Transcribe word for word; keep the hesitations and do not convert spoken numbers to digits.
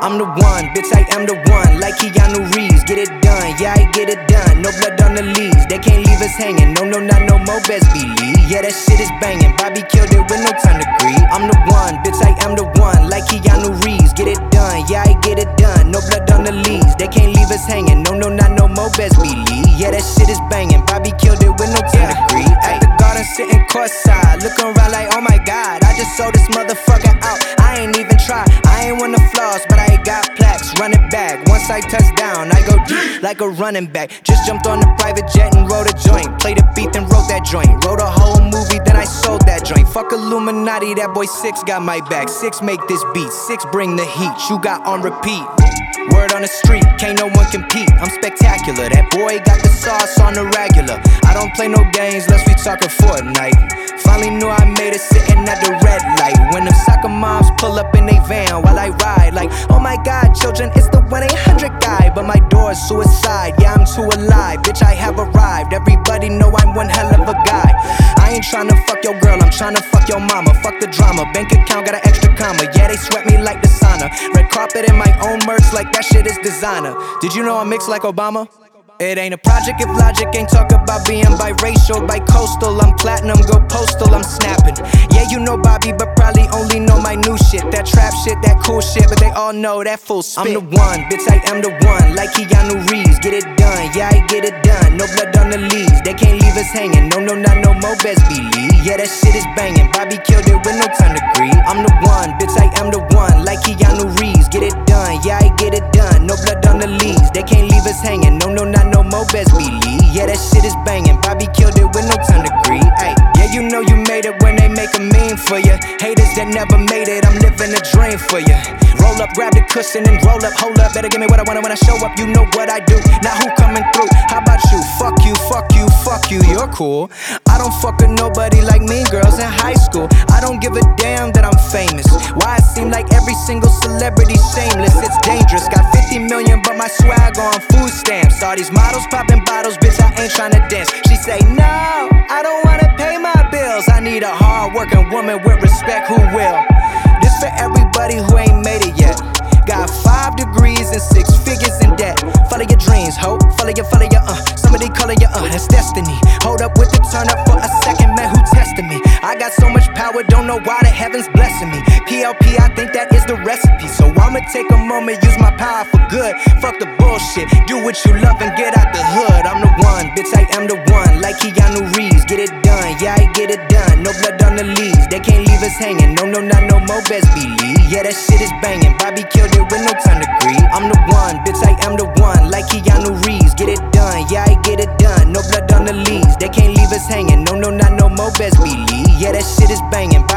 I'm the one, bitch, I am the one. Like Keanu Reeves, get it done, yeah, I get it done. No blood on the leaves, they can't leave us hanging. No, no, not no more, best believe. Yeah, that shit is banging. Bobby killed it with no time to grieve. I'm the one, bitch, I am the one. Like Keanu Reeves, get it done, yeah, I get it done. No blood on the leaves, they can't leave us hanging. No, no, not no more, best believe. Yeah, that shit is banging. Bobby killed it with no time to grieve. At the garden, sitting courtside, looking around like, oh my god, I just sold this motherfucker out. I ain't even try, I ain't won the flaws, but I got plaques. Run it back, once I touch down, I go deep like a running back. Just jumped on the private jet and wrote a joint. Played a beat and wrote that joint. Wrote a whole movie, then I sold that joint. Fuck Illuminati, that boy Six got my back. Six make this beat, Six bring the heat. You got on repeat. Word on the street, can't no one compete. I'm spectacular, that boy got the sauce on the regular. I don't play no games, unless we talkin' Fortnite. Finally knew I made it sitting at the red light. When them soccer moms pull up in they van while I ride, like, oh my god, children, it's the one eight hundred guy. But my door's suicide, yeah, I'm too alive. Bitch, I have arrived, everybody know I'm one hell of a guy. I ain't tryna fuck your girl, I'm tryna fuck your mama. Fuck the drama, bank account got an extra comma. Yeah, they sweat me like the sauna. Red carpet in my own merch, like that shit is designer. Did you know I mix like Obama? It ain't a project if logic ain't talk about being biracial, bi-coastal. I'm platinum, go postal, I'm snapping. Yeah, you know Bobby, but probably only know my new shit. That trap shit, that cool shit, but they all know that full spit. I'm the one, bitch, I am the one. Like Keanu Reeves, get it done, yeah, I get it done. No blood on the leaves, they can't leave us hanging. No, no, not no more, best believe. Yeah, that shit is banging. Bobby killed it with no time to grieve. I'm the one, bitch, I am the one. Like Keanu Reeves, get it done, yeah, I get it done. No blood on the leaves, they can't leave us hanging. No, no, not no more, best believe. Yeah, that shit is banging. Bobby killed it with no time to grieve. Ay, yeah, you know you made it when they make a meme for you. Haters that never made it, I'm living a dream for you. Roll up, grab the cushion and roll up. Hold up, better give me what I want when I show up. You know what I do. Now who coming through? How about you? Fuck you, fuck you, fuck you. You're cool. I don't fuck with nobody like mean girls in high school. I don't give a damn that I'm famous. Why it seem like every single celebrity shameless? It's dangerous. Got fifty million, but my swag on food stamps. All these models popping bottles, bitch, I ain't tryna dance. She say, no, I don't wanna pay my bills. I need a hard-working woman with respect who will. This for everybody who ain't made it yet. Got five degrees and six figures in debt. Follow your dreams, ho. Follow your, follow your, uh. Somebody calling your, uh. That's destiny. Hold up with the turn up for a second, man. Who tested me? I got so much power, don't know why the heavens blessing me. P L P, I think that is the recipe. So I'ma take a moment, use my power for good. Fuck the bullshit. Do what you love and get out the hood. I'm the one, bitch, I am the one. Like Keanu Reeves, get it done. Yeah, I get it done. No blood on the leaves, they can't leave us hanging. No, no, not no more, best believe. Yeah, that shit is banging. Bobby killed it with no time to grieve. I'm the one, bitch, I am the one. Like Keanu Reeves, get it done, yeah, I get it done. No blood on the leaves, they can't leave us hanging. No, no, not no more, best believe. Yeah, that shit is banging.